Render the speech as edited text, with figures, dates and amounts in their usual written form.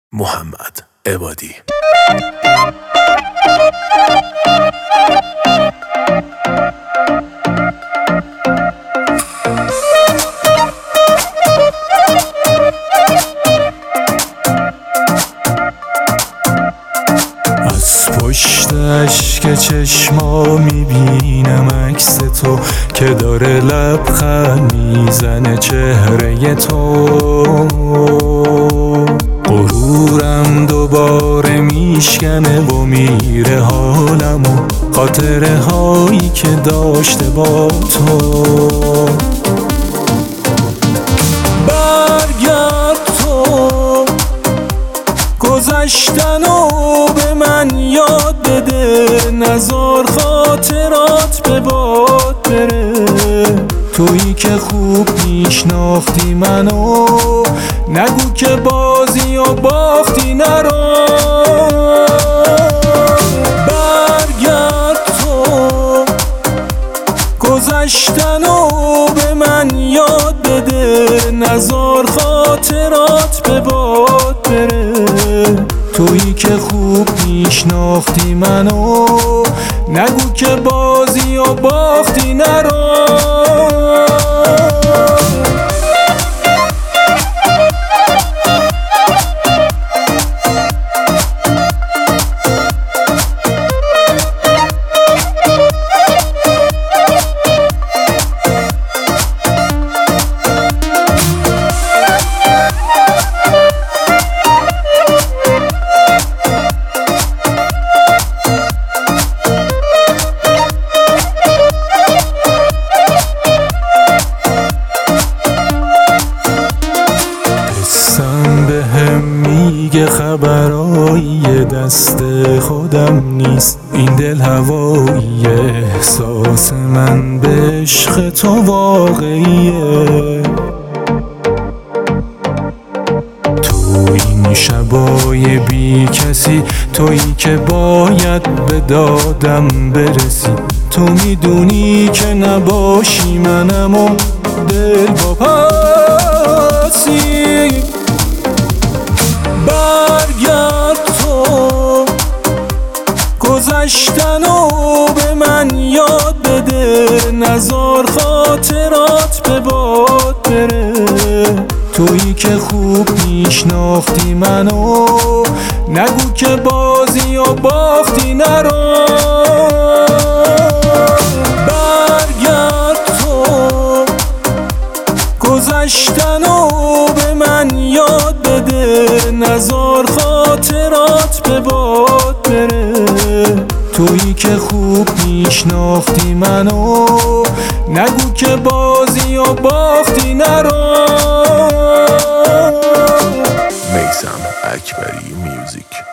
محمد عبادی. از پشت اشک چشما میبینم عکس تو که داره لبخند میزنه چهره تو. غرورم دوباره میشکنه و میره حالم و خاطره هایی که داشته با تو. برگرد تو گذشتنو به من یاد بده، نذار خاطرات به باد بره. تویی که خوب میشناختی منو، نگو که بازی و باختی نرو. برگرد تو گذشتنو به من یاد بده، نذار خاطرات به باد بره. تویی که خوب میشناختی منو، نگو که بازی و باختی نرو. میگه خبرایی دست خودم نیست، این دل هوایی احساس من به عشق تو واقعیه. تو این شبای بی کسی، تویی که باید به دادم برسی. تو میدونی که نباشی منم و دل با پسی. برگرد تو گذشتنو به من یاد بده، نذار خاطرات به باد بره. تویی که خوب میشناختی منو، نگو که بازی و باختی نرو. برگرد تو گذشتنو به من یاد بده، نذار خاطرات به باد بره. تویی که خوب میشناختی منو، نگو که بازی و باختی نرو. میثم اکبری میوزیک.